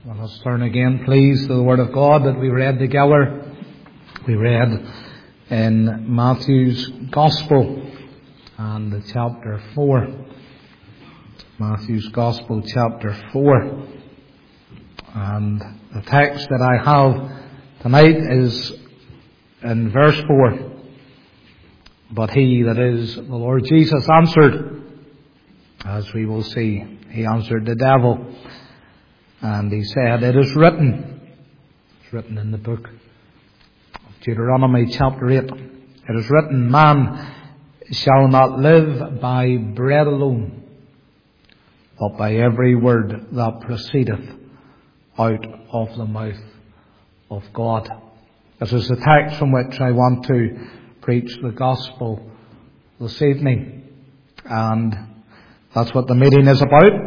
Well, let's turn again, please, to the Word of God that we read together. We read in Matthew's Gospel and chapter 4. Matthew's Gospel, chapter 4. And the text that I have tonight is in verse 4. But he, that is the Lord Jesus, answered, as we will see, he answered the devil. And he said, it is written. It's written in the book of Deuteronomy chapter 8. It is written, man shall not live by bread alone, but by every word that proceedeth out of the mouth of God. This is the text from which I want to preach the gospel this evening. And that's what the meeting is about.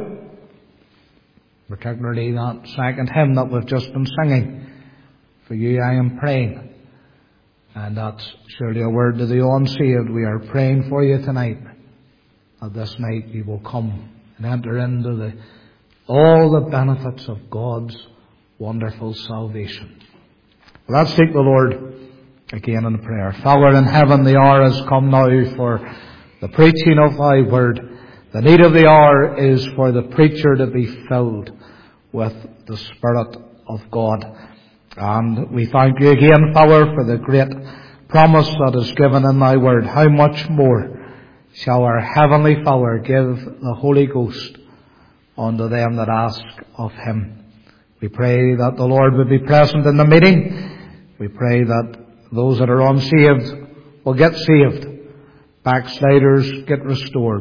Particularly that second hymn that we've just been singing. For you I am praying. And that's surely a word to the unsaved. We are praying for you tonight, that this night you will come and enter into all the benefits of God's wonderful salvation. Let's seek the Lord again in prayer. Father in heaven, the hour has come now for the preaching of thy word. The need of the hour is for the preacher to be filled with the Spirit of God. And we thank you again, Father, for the great promise that is given in thy word. How much more shall our Heavenly Father give the Holy Ghost unto them that ask of him. We pray that the Lord would be present in the meeting. We pray that those that are unsaved will get saved. Backsliders get restored.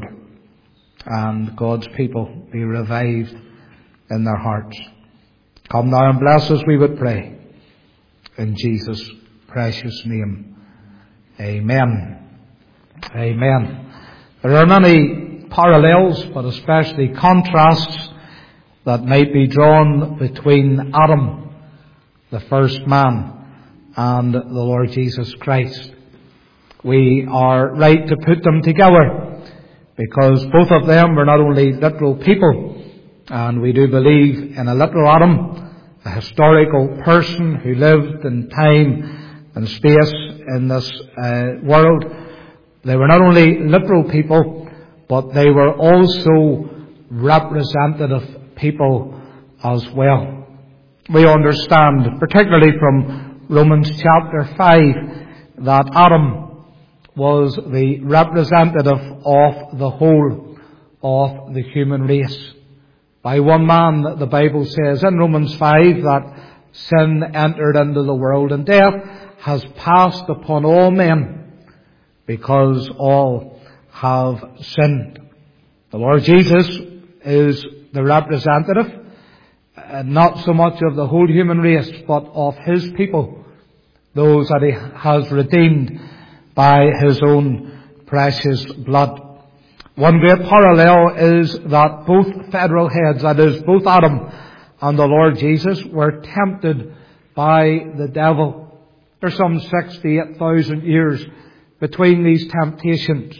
And God's people be revived in their hearts. Come now and bless us, we would pray. In Jesus' precious name. Amen. Amen. There are many parallels, but especially contrasts, that might be drawn between Adam, the first man, and the Lord Jesus Christ. We are right to put them together, because both of them were not only literal people, and we do believe in a literal Adam, a historical person who lived in time and space in this world. They were not only literal people, but they were also representative people as well. We understand, particularly from Romans chapter 5, that Adam was the representative of the whole of the human race. By one man, the Bible says in Romans 5 that sin entered into the world and death has passed upon all men because all have sinned. The Lord Jesus is the representative, not so much of the whole human race, but of his people, those that he has redeemed by his own precious blood. One great parallel is that both federal heads, that is, both Adam and the Lord Jesus, were tempted by the devil. There's some 68,000 years between these temptations,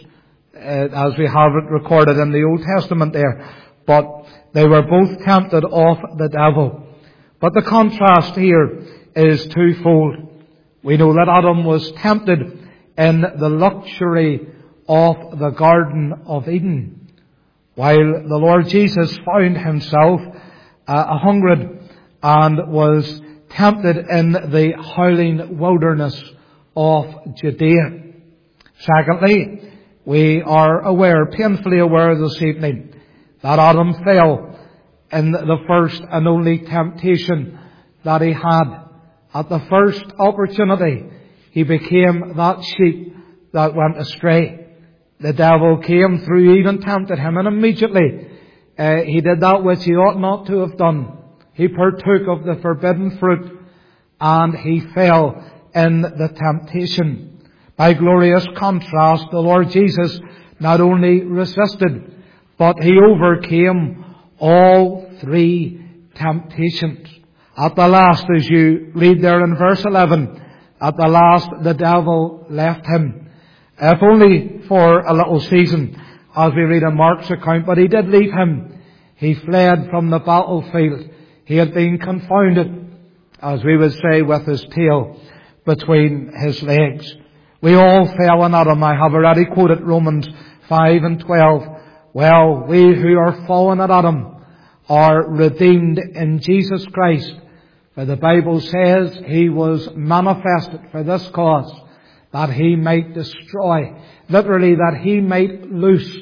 as we have it recorded in the Old Testament there. But they were both tempted of the devil. But the contrast here is twofold. We know that Adam was tempted in the luxury of the Garden of Eden, while the Lord Jesus found himself hungered and was tempted in the howling wilderness of Judea. Secondly, we are aware, painfully aware this evening, that Adam fell in the first and only temptation that he had. At the first opportunity, he became that sheep that went astray. The devil came through Eve and tempted him, and immediately he did that which he ought not to have done. He partook of the forbidden fruit, and he fell in the temptation. By glorious contrast, the Lord Jesus not only resisted, but he overcame all three temptations. At the last, as you read there in verse 11, at the last the devil left him. If only for a little season, as we read in Mark's account, but he did leave him. He fled from the battlefield. He had been confounded, as we would say, with his tail between his legs. We all fell in Adam. I have already quoted Romans 5 and 12. Well, we who are fallen at Adam are redeemed in Jesus Christ. For the Bible says He was manifested for this cause, that He might destroy, literally that He might loose,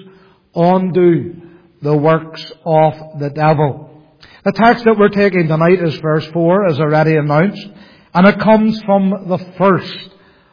undo the works of the devil. The text that we're taking tonight is verse 4, as already announced, and it comes from the first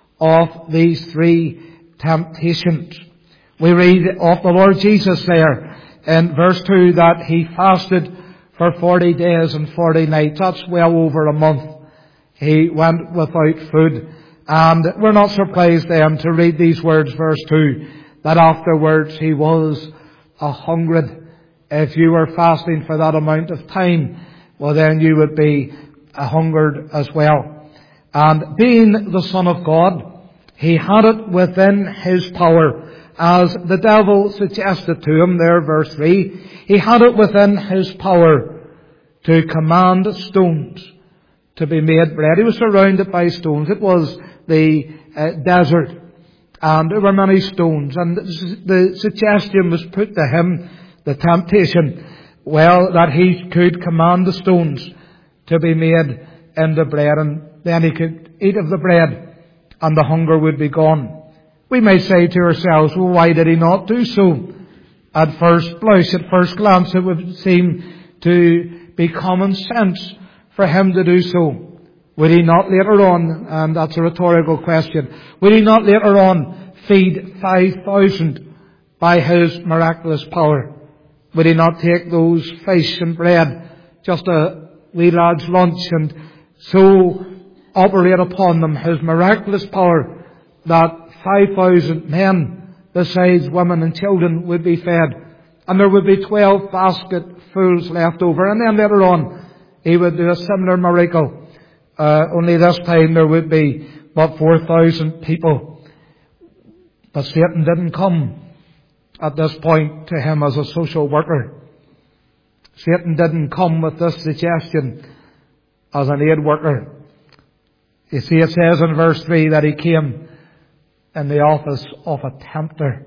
of these three temptations. We read of the Lord Jesus there in verse 2 that He fasted for 40 days and 40 nights. That's well over a month. He went without food. And we're not surprised then to read these words, verse 2, that afterwards He was a-hungered. If you were fasting for that amount of time, well then you would be a-hungered as well. And being the Son of God, He had it within His power, as the devil suggested to Him there, verse 3. He had it within His power to command stones to be made bread. He was surrounded by stones. It was the desert, and there were many stones. And the suggestion was put to Him, the temptation, well, that He could command the stones to be made into bread, and then He could eat of the bread, and the hunger would be gone. We may say to ourselves, well, why did He not do so? At first blush, at first glance, it would seem to be common sense for Him to do so. Would He not later on, and that's a rhetorical question, would He not later on feed 5,000 by His miraculous power? Would He not take those fish and bread, just a wee lad's lunch, and so operate upon them His miraculous power that 5,000 men, besides women and children, would be fed, and there would be 12 basketfuls left over. And then later on He would do a similar miracle, only this time there would be but 4,000 people. But Satan didn't come at this point to Him as a social worker. Satan didn't come with this suggestion as an aid worker. You see, it says in verse 3 that He came in the office of a tempter.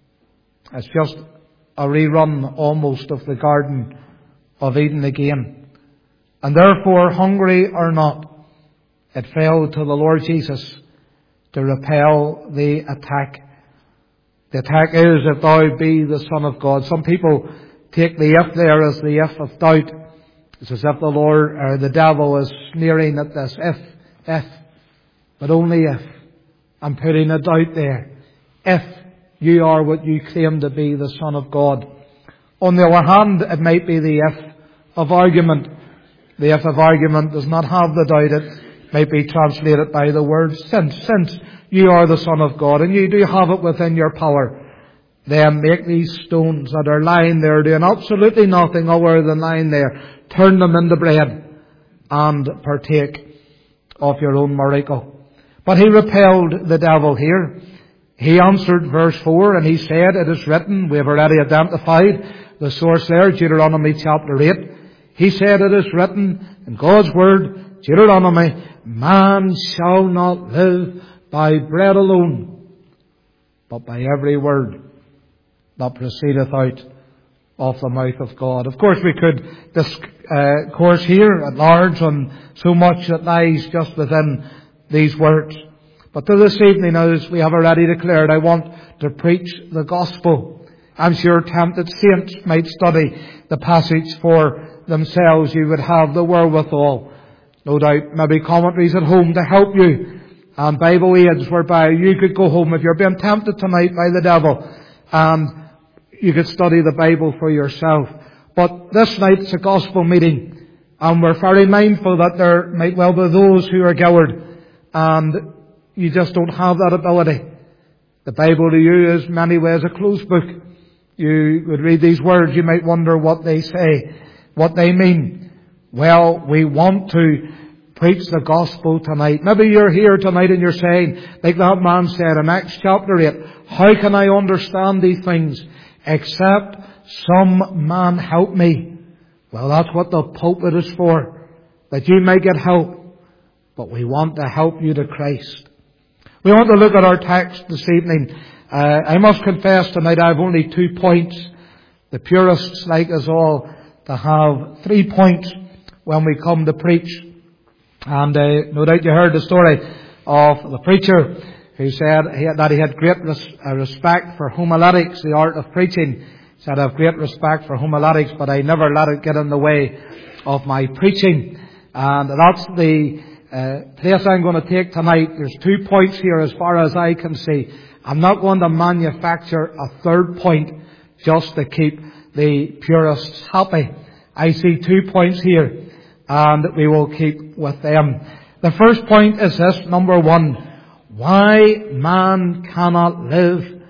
It's just a rerun almost of the Garden of Eden again. And therefore, hungry or not, it fell to the Lord Jesus to repel the attack. The attack is, if thou be the Son of God. Some people take the if there as the if of doubt. It's as if the Lord, or the devil, is sneering at this if, but only if. I'm putting a doubt there. If you are what you claim to be, the Son of God. On the other hand, it might be the if of argument. The if of argument does not have the doubt. It might be translated by the word since. Since you are the Son of God and you do have it within your power, then make these stones that are lying there doing absolutely nothing other than lying there, turn them into bread and partake of your own miracle. But He repelled the devil here. He answered verse 4 and He said, it is written. We have already identified the source there, Deuteronomy chapter 8. He said, it is written in God's word, Deuteronomy, man shall not live by bread alone, but by every word that proceedeth out of the mouth of God. Of course, we could discourse here at large on so much that lies just within these words. But to this evening, as we have already declared, I want to preach the gospel. I'm sure tempted saints might study the passage for themselves. You would have the wherewithal, no doubt, maybe commentaries at home to help you, and Bible aids whereby you could go home if you're being tempted tonight by the devil, and you could study the Bible for yourself. But this night's a gospel meeting, and we're very mindful that there might well be those who are coward, and you just don't have that ability. The Bible to you is in many ways a closed book. You would read these words, you might wonder what they say, what they mean. Well, we want to preach the gospel tonight. Maybe you're here tonight and you're saying, like that man said in Acts chapter 8, how can I understand these things except some man help me? Well, that's what the pulpit is for, that you may get help. But we want to help you to Christ. We want to look at our text this evening. I must confess tonight I have only 2 points. The purists like us all to have 3 points when we come to preach. And no doubt you heard the story of the preacher who said that he had great respect for homiletics, the art of preaching. He said, I have great respect for homiletics, but I never let it get in the way of my preaching. And that's the place I'm going to take tonight. There's 2 points here as far as I can see. I'm not going to manufacture a third point just to keep the purists happy. I see 2 points here, and we will keep with them. The first point is this, number 1. Why man cannot live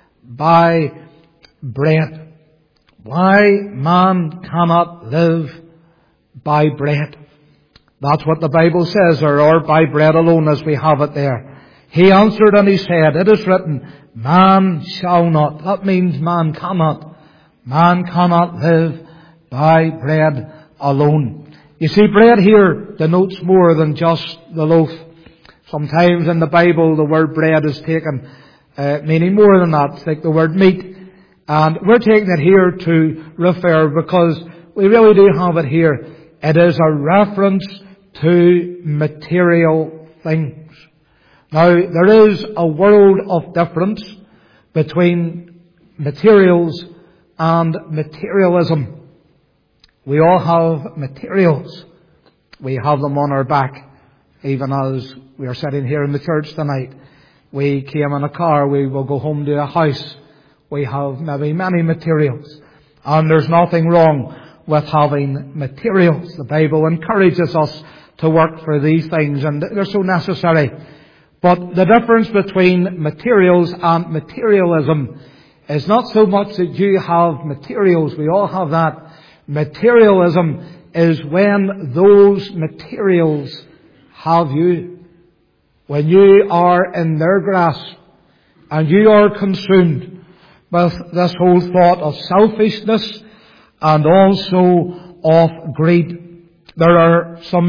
by bread. Why man cannot live by bread. That's what the Bible says, or by bread alone, as we have it there. He answered and he said, it is written, man shall not. That means man cannot. Man cannot live by bread alone. You see, bread here denotes more than just the loaf. Sometimes in the Bible the word bread is taken meaning more than that. It's like the word meat. And we're taking it here to refer, because we really do have it here. It is a reference to material things. Now, there is a world of difference between materials and materialism. We all have materials. We have them on our back. Even as we are sitting here in the church tonight, we came in a car, we will go home to a house. We have maybe many materials. And there's nothing wrong with having materials. The Bible encourages us to work for these things, and they're so necessary. But the difference between materials and materialism is not so much that you have materials. We all have that. Materialism is when those materials have you. When you are in their grasp and you are consumed with this whole thought of selfishness and also of greed. There are some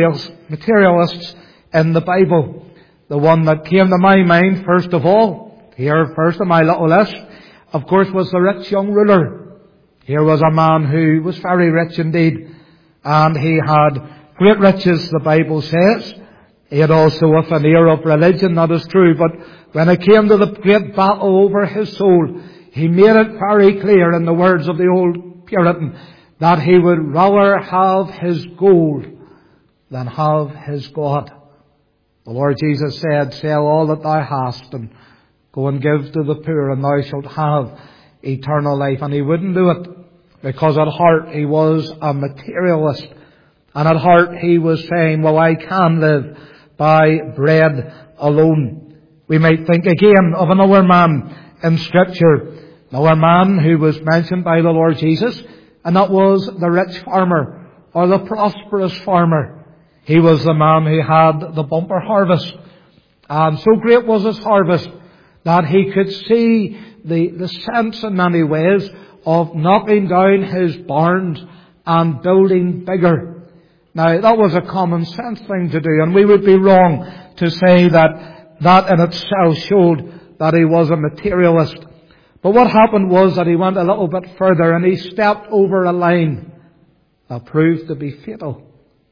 materialists in the Bible. The one that came to my mind first of all, here first on my little list, of course, was the rich young ruler. Here was a man who was very rich indeed, and he had great riches, the Bible says. He had also a veneer of religion, that is true, but when it came to the great battle over his soul, he made it very clear in the words of the old Puritan that he would rather have his gold than have his God. The Lord Jesus said, sell all that thou hast and go and give to the poor, and thou shalt have eternal life. And he wouldn't do it, because at heart he was a materialist. And at heart he was saying, well, I can live by bread alone. We might think again of another man in Scripture, another man who was mentioned by the Lord Jesus, and that was the rich farmer, or the prosperous farmer. He was the man who had the bumper harvest. And so great was his harvest that he could see the sense in many ways of knocking down his barns and building bigger. Now, that was a common sense thing to do, and we would be wrong to say that that in itself showed that he was a materialist. But what happened was that he went a little bit further and he stepped over a line that proved to be fatal,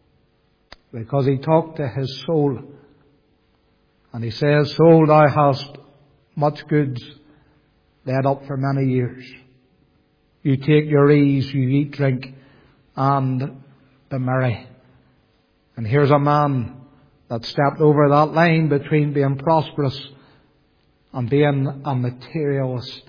because he talked to his soul. And he says, soul, thou hast much goods laid up for many years. You take your ease, you eat, drink, and be merry. And here's a man that stepped over that line between being prosperous and being a materialist.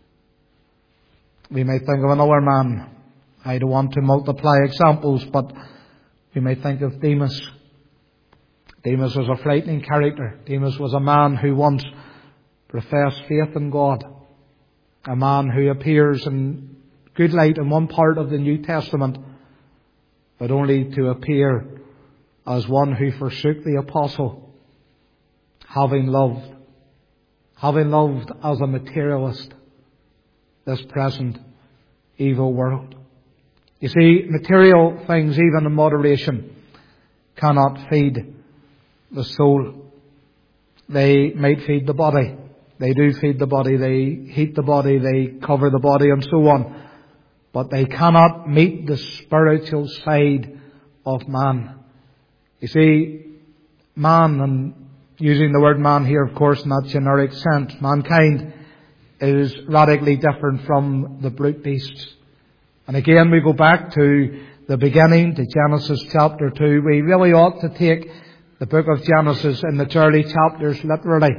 We may think of another man. I don't want to multiply examples, but we may think of Demas. Demas was a frightening character. Demas was a man who once professed faith in God. A man who appears in good light in one part of the New Testament, but only to appear as one who forsook the apostle, having loved as a materialist this present evil world. You see, material things, even in moderation, cannot feed the soul. They might feed the body. They do feed the body. They heat the body. They cover the body and so on. But they cannot meet the spiritual side of man. You see, man, and using the word man here, of course, in that generic sense, mankind is radically different from the brute beasts. And again, we go back to the beginning, to Genesis chapter 2. We really ought to take the book of Genesis in its early chapters literally.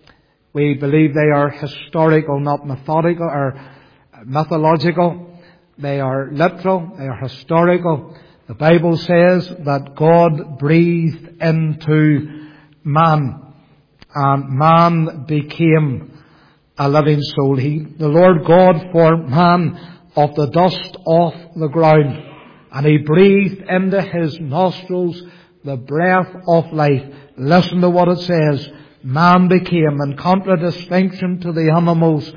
We believe they are historical, not methodical or mythological. They are literal, they are historical. The Bible says that God breathed into man, and man became a living soul. The Lord God formed man of the dust of the ground, and He breathed into his nostrils the breath of life. Listen to what it says. Man became, in contradistinction to the animals,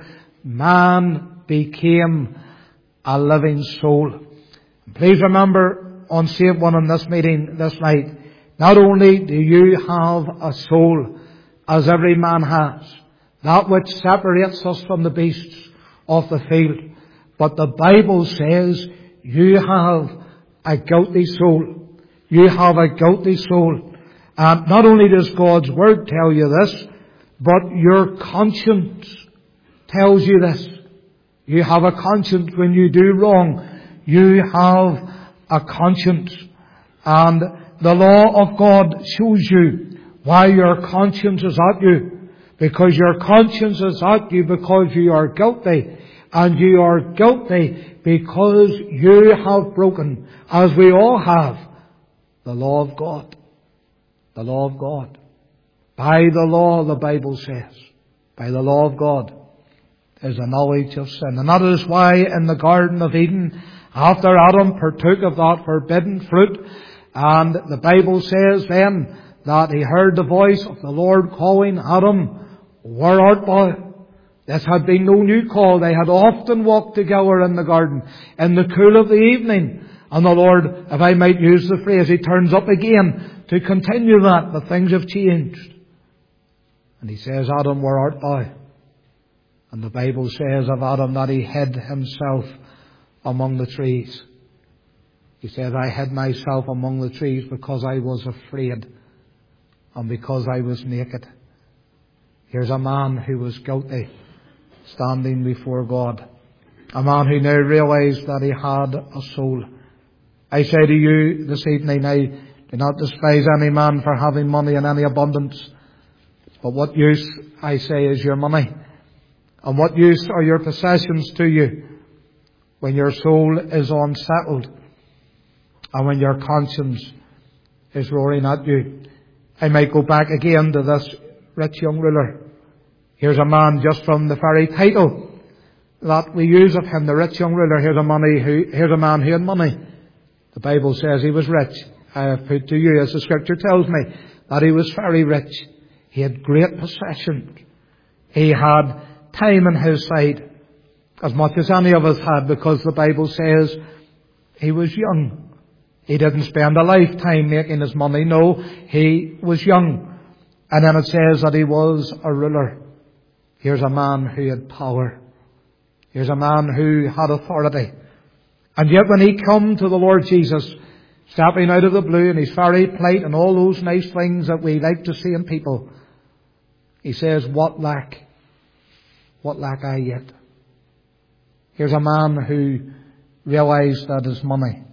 man became a living soul. Please remember, unsaved one in this meeting this night, not only do you have a soul, as every man has, that which separates us from the beasts of the field, but the Bible says you have a guilty soul. You have a guilty soul. And not only does God's Word tell you this, but your conscience tells you this. You have a conscience when you do wrong. You have a conscience. And the law of God shows you why your conscience is at you. Because your conscience is at you because you are guilty. And you are guilty because you have broken, as we all have, the law of God. The law of God. By the law, the Bible says, by the law of God, is a knowledge of sin. And that is why in the Garden of Eden, after Adam partook of that forbidden fruit, and the Bible says then that he heard the voice of the Lord calling Adam, "Where art thou?" This had been no new call. They had often walked together in the garden in the cool of the evening. And the Lord, if I might use the phrase, He turns up again to continue that, but things have changed. And He says, "Adam, where art thou?" And the Bible says of Adam that he hid himself among the trees. He said, "I hid myself among the trees because I was afraid and because I was naked." Here's a man who was guilty, standing before God. A man who now realized that he had a soul. I say to you this evening, I do not despise any man for having money in any abundance. But what use, I say, is your money? And what use are your possessions to you when your soul is unsettled and when your conscience is roaring at you? I might go back again to this rich young ruler. Here's a man, just from the very title that we use of him, the rich young ruler. Here's a man who had money. The Bible says he was rich. I have put to you, as the Scripture tells me, that he was very rich. He had great possessions. He had time on his side, as much as any of us had, because the Bible says he was young. He didn't spend a lifetime making his money. No, he was young. And then it says that he was a ruler. Here's a man who had power. Here's a man who had authority. And yet when he come to the Lord Jesus, stepping out of the blue in his very plight and all those nice things that we like to see in people, he says, "What lack? What lack I yet?" Here's a man who realized that his money,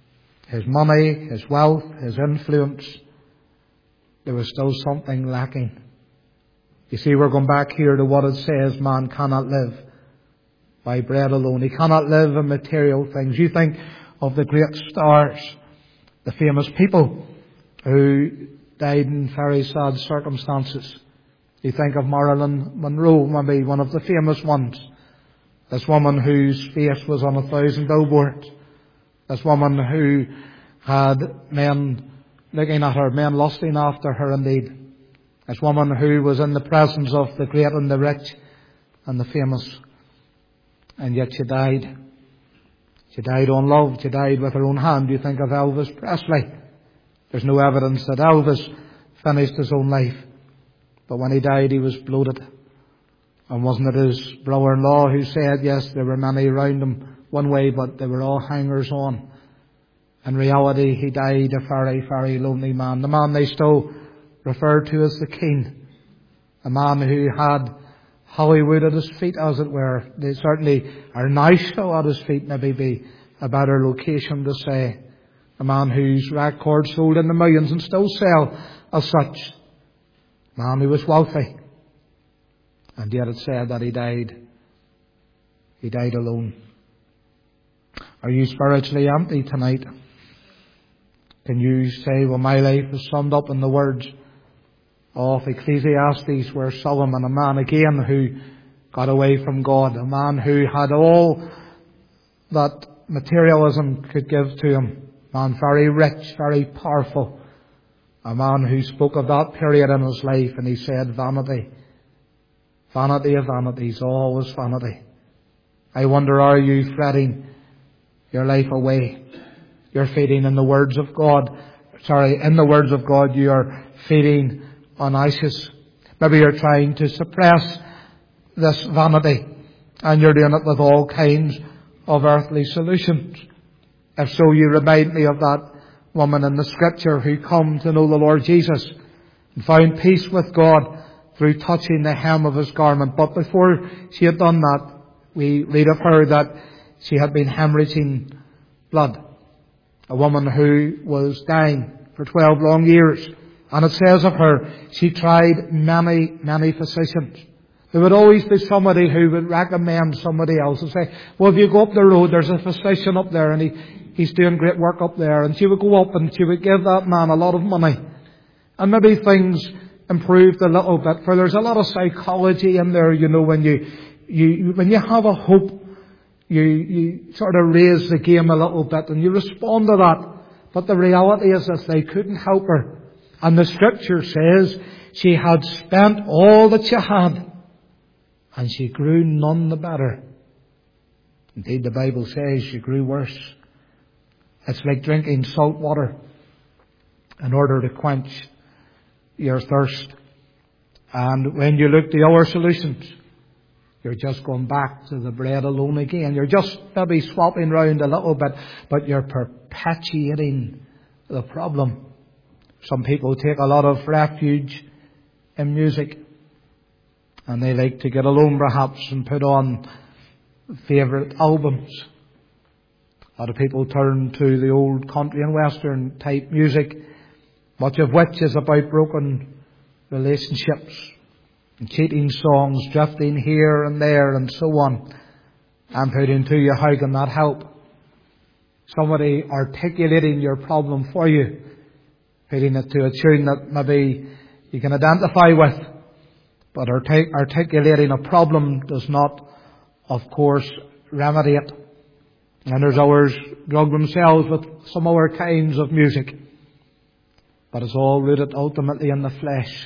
his wealth, his influence, there was still something lacking. You see, we're going back here to what it says, man cannot live by bread alone. He cannot live in material things. You think of the great stars, the famous people who died in very sad circumstances. You think of Marilyn Monroe, maybe one of the famous ones. This woman whose face was on 1,000 billboards. This woman who had men looking at her, men lusting after her indeed. This woman who was in the presence of the great and the rich and the famous. And yet she died. She died unloved. She died with her own hand. You think of Elvis Presley. There's no evidence that Elvis finished his own life. But when he died, he was bloated. And wasn't it his brother-in-law who said, yes, there were many around him one way, but they were all hangers-on. In reality, he died a very, very lonely man. The man they still refer to as the King. A man who had Hollywood at his feet, as it were. They certainly are now still at his feet, maybe be a better location to say. A man whose records sold in the millions and still sell as such. A man who was wealthy. And yet it said that he died. He died alone. Are you spiritually empty tonight? Can you say, well, my life is summed up in the words of Ecclesiastes, where Solomon, a man again who got away from God, a man who had all that materialism could give to him, a man very rich, very powerful, a man who spoke of that period in his life, and he said, vanity, vanity of vanities, all is vanity. I wonder, are you fretting your life away? You're feeding in the words of God. In the words of God, you are feeding on ISIS. Maybe you're trying to suppress this vanity, and you're doing it with all kinds of earthly solutions. If so, you remind me of that woman in the Scripture who come to know the Lord Jesus and found peace with God through touching the hem of His garment. But before she had done that, we read of her that she had been hemorrhaging blood. A woman who was dying for 12 long years. And it says of her, she tried many, many physicians. There would always be somebody who would recommend somebody else and say, well, if you go up the road, there's a physician up there and he's doing great work up there. And she would go up and she would give that man a lot of money. And maybe things improved a little bit, for there's a lot of psychology in there, you know, when you have a hope, you sort of raise the game a little bit and you respond to that. But the reality is that they couldn't help her. And the Scripture says she had spent all that she had and she grew none the better. Indeed, the Bible says she grew worse. It's like drinking salt water in order to quench your thirst. And when you look to other solutions, you're just going back to the bread alone again. You're just maybe swapping round a little bit, but you're perpetuating the problem. Some people take a lot of refuge in music, and they like to get alone perhaps and put on favourite albums. A lot of people turn to the old country and western type music, much of which is about broken relationships and cheating songs, drifting here and there and so on. I'm putting to you, how can that help? Somebody articulating your problem for you, putting it to a tune that maybe you can identify with. But articulating a problem does not, of course, remedy it. And there's others drug themselves with some other kinds of music. But it's all rooted ultimately in the flesh.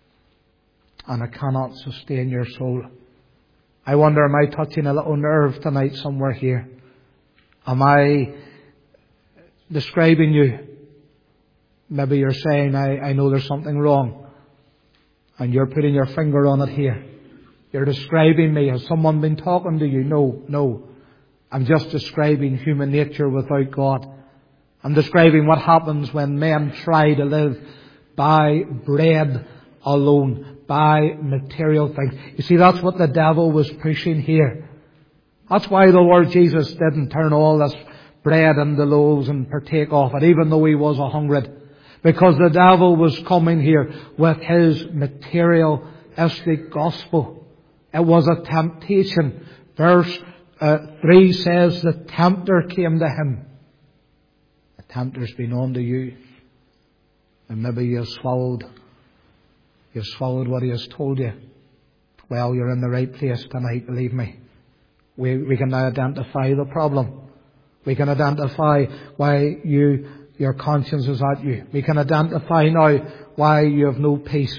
And it cannot sustain your soul. I wonder, am I touching a little nerve tonight somewhere here? Am I describing you? Maybe you're saying, I know there's something wrong. And you're putting your finger on it here. You're describing me. Has someone been talking to you? No. I'm just describing human nature without God. I'm describing what happens when men try to live by bread alone, by material things. You see, that's what the devil was pushing here. That's why the Lord Jesus didn't turn all this bread into loaves and partake of it, even though He was 100. Because the devil was coming here with his materialistic gospel. It was a temptation. Verse 3 says the tempter came to him. The tempter's been on to you. And maybe you've swallowed what he has told you. Well, you're in the right place tonight, believe me. We can now identify the problem. We can identify why your conscience is at you. We can identify now why you have no peace.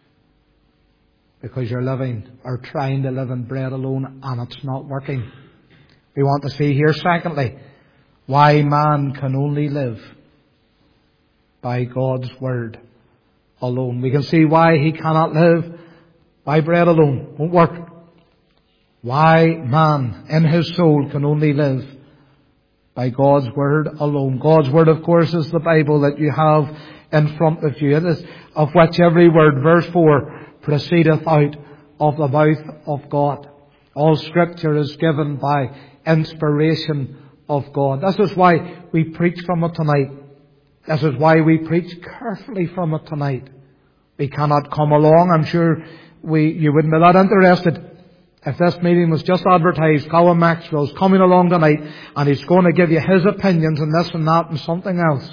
Because you're living or trying to live in bread alone and it's not working. We want to see here, secondly, Why man can only live by God's Word alone. We can see why he cannot live by bread alone. Won't work. Why man in his soul can only live by God's Word alone. God's Word, of course, is the Bible that you have in front of you. It is of which every word, verse 4, proceedeth out of the mouth of God. All Scripture is given by inspiration of God. This is why we preach from it tonight. This is why we preach carefully from it tonight. We cannot come along. I'm sure you wouldn't be that interested if this meeting was just advertised. Colin Maxwell's coming along tonight and he's going to give you his opinions on this and that and something else.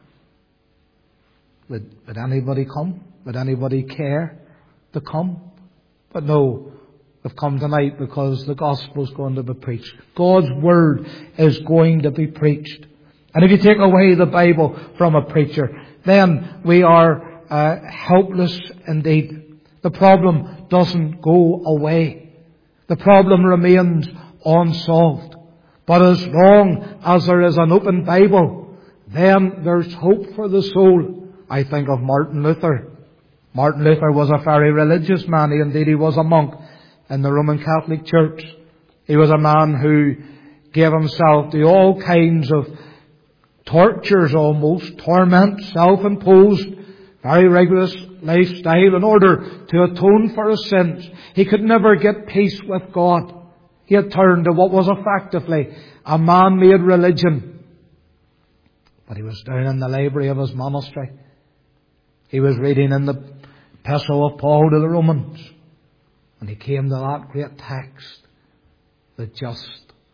Would anybody come? Would anybody care to come? But no, we've come tonight because the gospel is going to be preached. God's Word is going to be preached. And if you take away the Bible from a preacher, then we are helpless indeed. The problem doesn't go away. The problem remains unsolved. But as long as there is an open Bible, then there's hope for the soul. I think of Martin Luther. Martin Luther was a very religious man. Indeed, he was a monk in the Roman Catholic Church. He was a man who gave himself to all kinds of tortures, almost torment, self-imposed, very rigorous lifestyle in order to atone for his sins. He could never get peace with God. He had turned to what was effectively a man-made religion. But he was down in the library of his monastery. He was reading in the epistle of Paul to the Romans. And he came to that great text. The just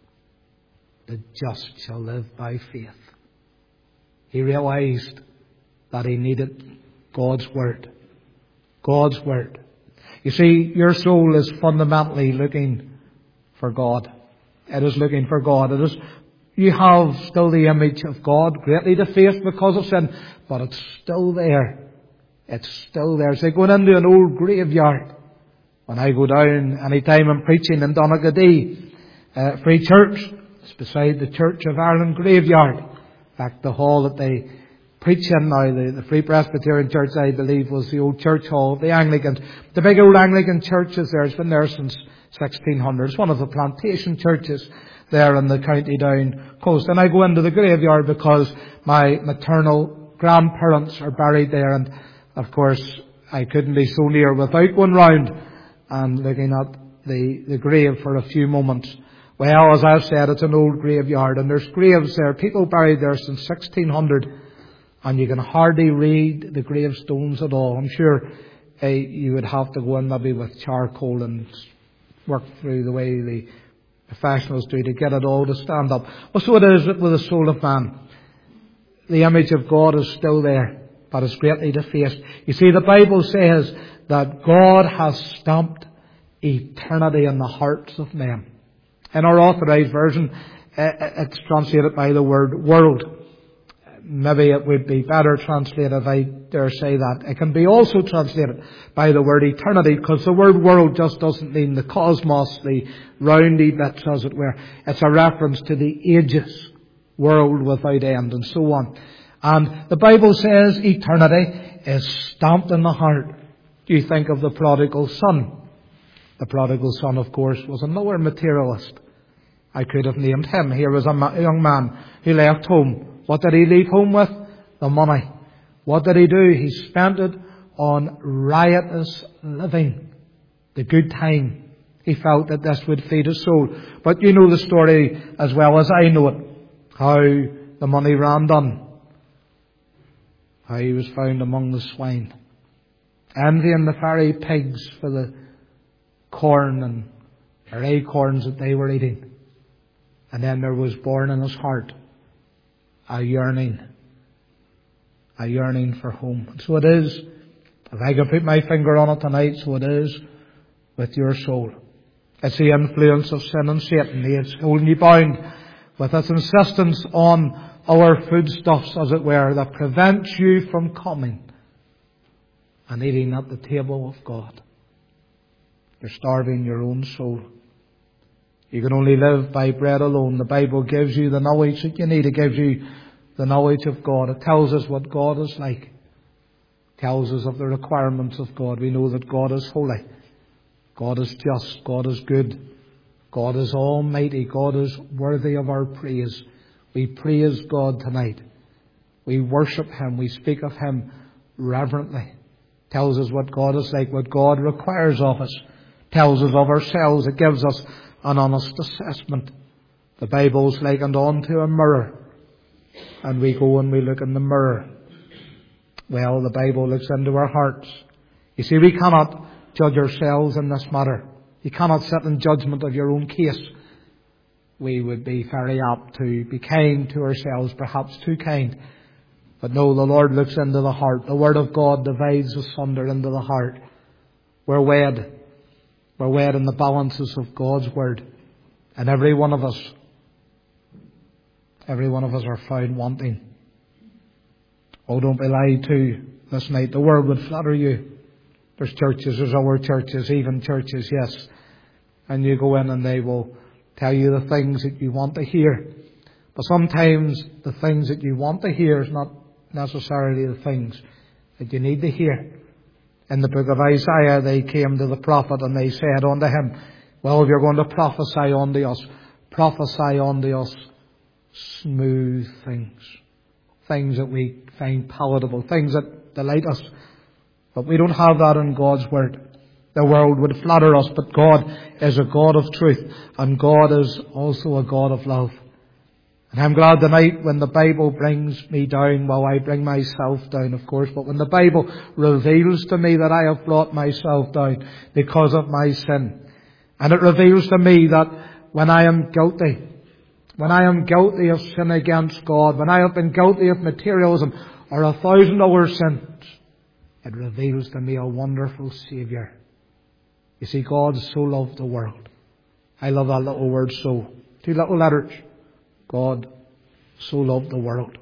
shall live by faith. He realized that he needed God's Word. God's Word. You see, your soul is fundamentally looking for God. It is looking for God. It is. You have still the image of God, greatly defaced because of sin, but it's still there. It's still there. It's like going into an old graveyard. When I go down, any time I'm preaching in Donaghadee Free Church, it's beside the Church of Ireland graveyard. In fact, the hall that they preach in now, the Free Presbyterian Church, I believe, was the old church hall of the Anglicans. The big old Anglican church is there. It's been there since 1600. It's one of the plantation churches there in the County Down coast. And I go into the graveyard because my maternal grandparents are buried there. And of course, I couldn't be so near without going round and looking at the grave for a few moments. Well, as I've said, it's an old graveyard and there's graves there, people buried there since 1600. And you can hardly read the gravestones at all. I'm sure you would have to go in maybe with charcoal and work through the way the professionals do to get it all to stand up. Well, so it is with the soul of man. The image of God is still there, but it's greatly defaced. You see, the Bible says that God has stamped eternity in the hearts of men. In our Authorized Version, it's translated by the word world. Maybe it would be better translated, if I dare say that. It can be also translated by the word eternity, because the word world just doesn't mean the cosmos, the roundy bits, as it were. It's a reference to the ages, world without end, and so on. And the Bible says eternity is stamped in the heart. Do you think of the prodigal son? The prodigal son, of course, was another materialist. I could have named him. Here was a young man who left home. What did he leave home with? The money. What did he do? He spent it on riotous living. The good time. He felt that this would feed his soul. But you know the story as well as I know it. How the money ran done. How he was found among the swine. Envying the very pigs for the corn and or acorns that they were eating. And then there was born in his heart a yearning for home. And so it is, if I can put my finger on it tonight, so it is with your soul. It's the influence of sin and Satan. He is holding you bound with its insistence on our foodstuffs, as it were, that prevents you from coming and eating at the table of God. You're starving your own soul. You can only live by bread alone. The Bible gives you the knowledge that you need. It gives you the knowledge of God. It tells us what God is like. It tells us of the requirements of God. We know that God is holy. God is just. God is good. God is almighty. God is worthy of our praise. We praise God tonight. We worship Him. We speak of Him reverently. It tells us what God is like, what God requires of us. It tells us of ourselves. It gives us an honest assessment. The Bible's likened onto a mirror. And we go and we look in the mirror. Well, the Bible looks into our hearts. You see, we cannot judge ourselves in this matter. You cannot sit in judgment of your own case. We would be very apt to be kind to ourselves, perhaps too kind. But no, the Lord looks into the heart. The Word of God divides asunder into the heart. We're wed. We're wed in the balances of God's Word. And every one of us are found wanting. Oh, don't be lied to this night. The world would flatter you. There's churches, there's our churches, even churches, yes. And you go in and they will tell you the things that you want to hear. But sometimes the things that you want to hear is not necessarily the things that you need to hear. In the book of Isaiah, they came to the prophet and they said unto him, well, if you're going to prophesy unto us smooth things. Things that we find palatable. Things that delight us. But we don't have that in God's Word. The world would flatter us, but God is a God of truth. And God is also a God of love. And I'm glad tonight when the Bible brings me down, well, I bring myself down, of course, but when the Bible reveals to me that I have brought myself down because of my sin, and it reveals to me that when I am guilty of sin against God, when I have been guilty of materialism or 1,000 other sins, it reveals to me a wonderful Saviour. You see, God so loved the world. I love that little word, so. 2 little letters. God so loved the world.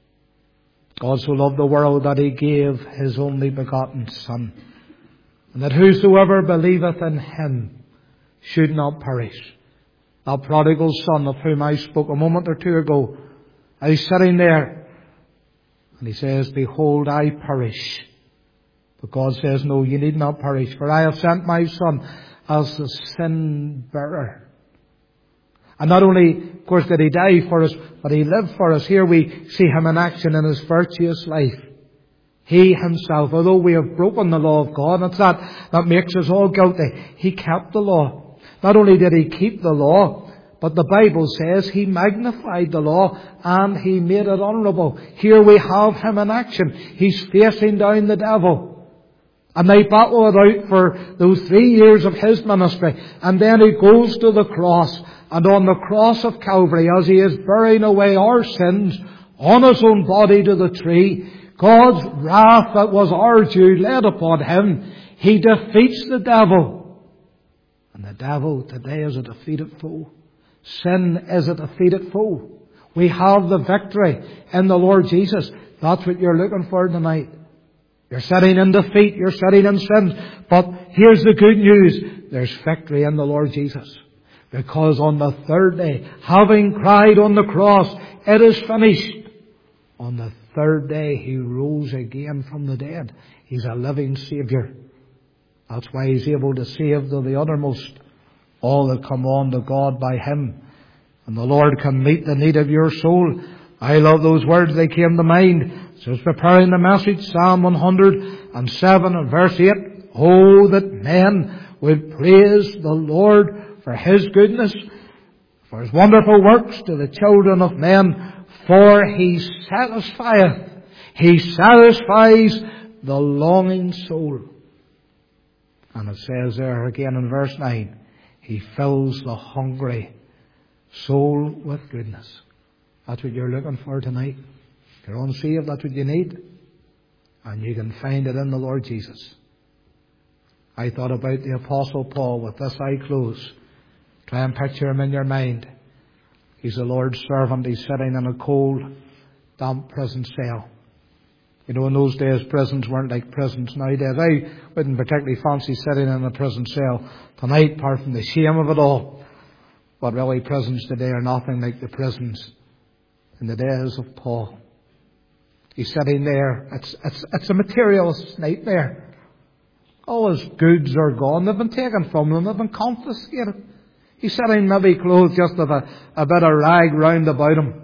God so loved the world that He gave His only begotten Son, and that whosoever believeth in Him should not perish. That prodigal son of whom I spoke a moment or two ago, he's sitting there and he says, behold, I perish. But God says, no, you need not perish, for I have sent my Son as the sin bearer. And not only, of course, did He die for us, but He lived for us. Here we see Him in action in His virtuous life. He Himself, although we have broken the law of God, and it's that makes us all guilty, He kept the law. Not only did He keep the law, but the Bible says He magnified the law and He made it honourable. Here we have Him in action. He's facing down the devil. And they battle it out for those 3 years of His ministry. And then He goes to the cross. And on the cross of Calvary, as He is bearing away our sins on His own body to the tree, God's wrath that was our due laid upon Him. He defeats the devil. And the devil today is a defeated foe. Sin is a defeated foe. We have the victory in the Lord Jesus. That's what you're looking for tonight. You're sitting in defeat. You're sitting in sin. But here's the good news. There's victory in the Lord Jesus. Because on the third day, having cried on the cross, it is finished. On the third day, He rose again from the dead. He's a living Saviour. That's why He's able to save to the uttermost all that come on to God by Him. And the Lord can meet the need of your soul. I love those words. They came to mind. So I was preparing the message, Psalm 107 and verse 8. Oh, that men would praise the Lord for His goodness, for His wonderful works to the children of men. For He satisfies the longing soul. And it says there again in verse 9, He fills the hungry soul with goodness. That's what you're looking for tonight. If you're unsaved, that's what you need. And you can find it in the Lord Jesus. I thought about the Apostle Paul. With this I close. Try and picture him in your mind. He's the Lord's servant. He's sitting in a cold, damp prison cell. You know, in those days, prisons weren't like prisons nowadays. I wouldn't particularly fancy sitting in a prison cell tonight, apart from the shame of it all. But really, prisons today are nothing like the prisons in the days of Paul. He's sitting there. It's a materialist's nightmare. All his goods are gone. They've been taken from him. They've been confiscated. He's sitting maybe clothed just with a bit of rag round about him.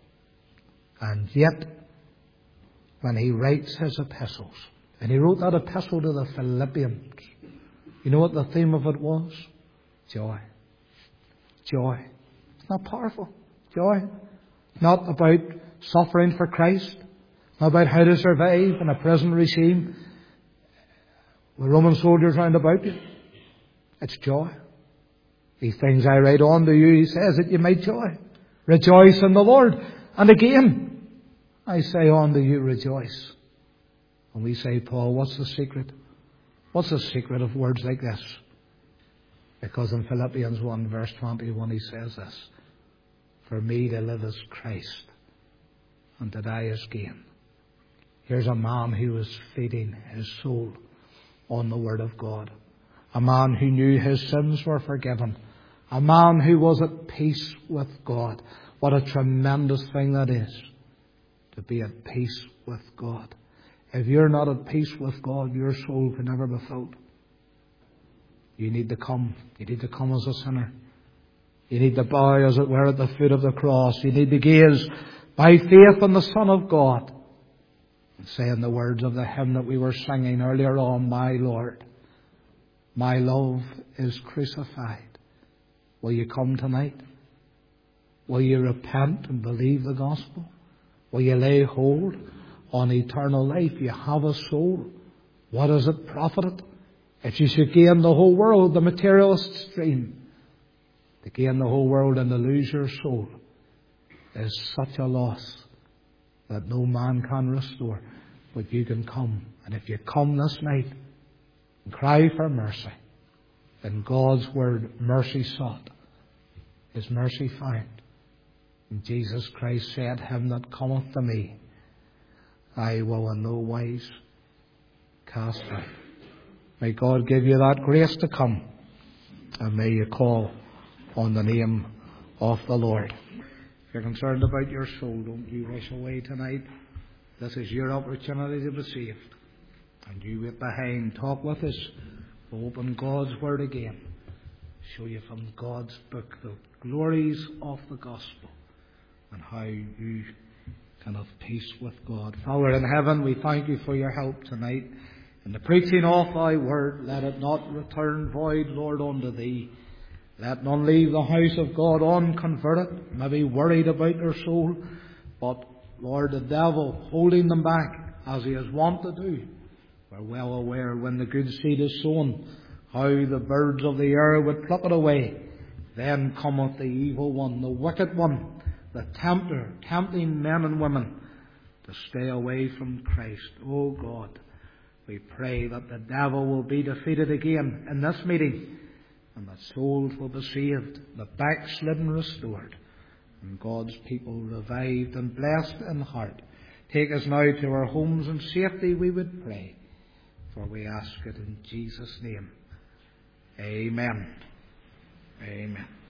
And yet, when he writes his epistles, and he wrote that epistle to the Philippians, you know what the theme of it was? Joy. Joy. It's not powerful. Joy. Not about suffering for Christ. Not about how to survive in a prison regime with Roman soldiers round about you. It's joy. These things I write on to you, he says, that you may joy. Rejoice in the Lord. And again, I say unto you, rejoice. And we say, Paul, what's the secret? What's the secret of words like this? Because in Philippians 1 verse 21 he says this: for me to live is Christ, and to die is gain. Here's a man who was feeding his soul on the Word of God. A man who knew his sins were forgiven. A man who was at peace with God. What a tremendous thing that is, to be at peace with God. If you're not at peace with God, your soul can never be filled. You need to come. You need to come as a sinner. You need to bow, as it were, at the foot of the cross. You need to gaze by faith on the Son of God, and say in the words of the hymn that we were singing earlier on, my Lord, my love is crucified. Will you come tonight? Will you repent and believe the gospel? Will you lay hold on eternal life? You have a soul. What does it profit? If you should gain the whole world, the materialist stream, to gain the whole world and to lose your soul is such a loss that no man can restore. But you can come. And if you come this night and cry for mercy, then God's word, mercy sought, is mercy found. And Jesus Christ said, him that cometh to me, I will in no wise cast out. May God give you that grace to come, and may you call on the name of the Lord. If you're concerned about your soul, don't you rush away tonight. This is your opportunity to be saved. And you wait behind, talk with us. We'll open God's Word again, show you from God's book the glories of the gospel and how you can have peace with God. Father in heaven, we thank you for your help tonight. In the preaching of thy word, let it not return void, Lord, unto thee. Let none leave the house of God unconverted, maybe worried about their soul, but, Lord, the devil holding them back, as he is wont to do. We're well aware when the good seed is sown, how the birds of the air would pluck it away. Then cometh the evil one, the wicked one, the tempter, tempting men and women to stay away from Christ. Oh God, we pray that the devil will be defeated again in this meeting, and that souls will be saved, the backslidden restored, and God's people revived and blessed in heart. Take us now to our homes in safety, we would pray, for we ask it in Jesus' name. Amen. Amen.